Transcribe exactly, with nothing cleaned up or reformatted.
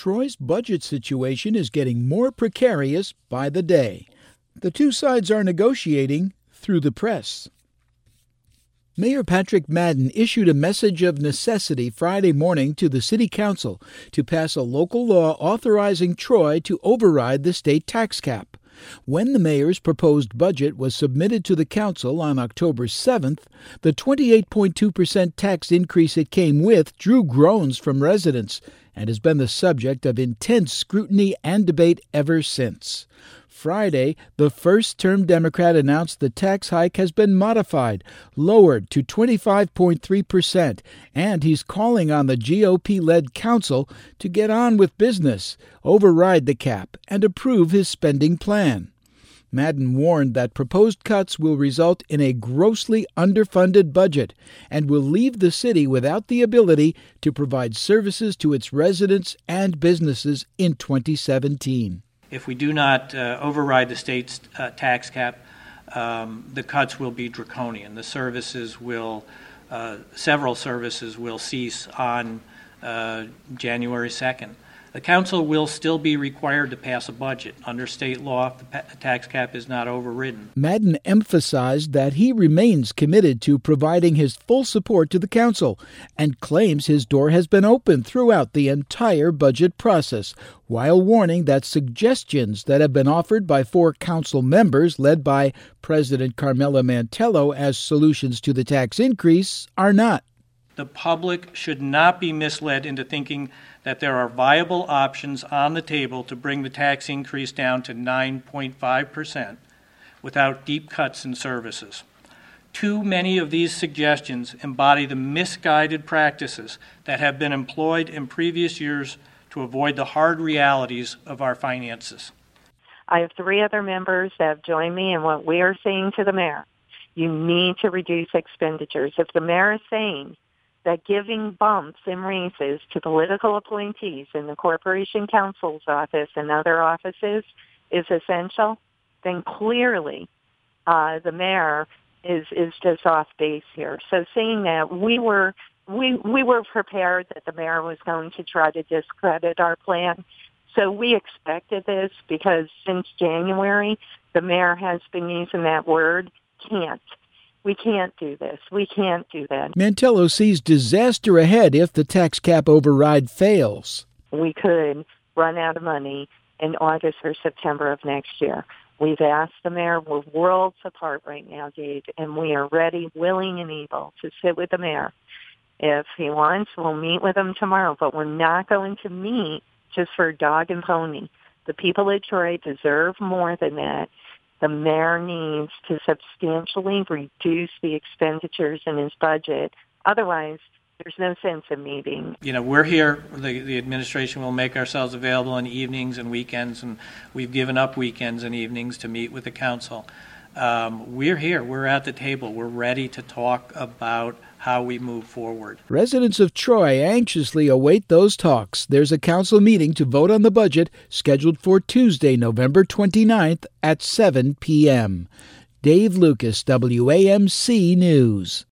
Troy's budget situation is getting more precarious by the day. The two sides are negotiating through the press. Mayor Patrick Madden issued a message of necessity Friday morning to the City Council to pass a local law authorizing Troy to override the state tax cap. When the mayor's proposed budget was submitted to the council on October seventh, the twenty-eight point two percent tax increase it came with drew groans from residents and has been the subject of intense scrutiny and debate ever since. Friday, the first-term Democrat announced the tax hike has been modified, lowered to twenty-five point three percent, and he's calling on the G O P-led council to get on with business, override the cap, and approve his spending plan. Madden warned that proposed cuts will result in a grossly underfunded budget and will leave the city without the ability to provide services to its residents and businesses in twenty seventeen. If we do not uh, override the state's uh, tax cap, um, the cuts will be draconian. The services will, uh, several services will cease on uh, January second. The council will still be required to pass a budget. Under state law, if the pa- tax cap is not overridden. Madden emphasized that he remains committed to providing his full support to the council and claims his door has been open throughout the entire budget process, while warning that suggestions that have been offered by four council members led by President Carmela Mantello as solutions to the tax increase are not. The public should not be misled into thinking that there are viable options on the table to bring the tax increase down to nine point five percent without deep cuts in services. Too many of these suggestions embody the misguided practices that have been employed in previous years to avoid the hard realities of our finances. I have three other members that have joined me in what we are saying to the mayor. You need to reduce expenditures. If the mayor is saying that giving bumps and raises to political appointees in the corporation counsel's office and other offices is essential, then clearly uh, the mayor is, is just off base here. So saying that, we were we we were prepared that the mayor was going to try to discredit our plan. So we expected this because since January, the mayor has been using that word, can't. We can't do this. We can't do that. Mantello sees disaster ahead if the tax cap override fails. We could run out of money in August or September of next year. We've asked the mayor. We're worlds apart right now, Dave, and we are ready, willing, and able to sit with the mayor. If he wants, we'll meet with him tomorrow, but we're not going to meet just for a dog and pony. The people of Troy deserve more than that. The mayor needs to substantially reduce the expenditures in his budget. Otherwise, there's no sense in meeting. You know, we're here. The, the administration will make ourselves available on evenings and weekends, and we've given up weekends and evenings to meet with the council. Um, we're here. We're at the table. We're ready to talk about how we move forward. Residents of Troy anxiously await those talks. There's a council meeting to vote on the budget scheduled for Tuesday, November twenty-ninth at seven p.m. Dave Lucas, W A M C News.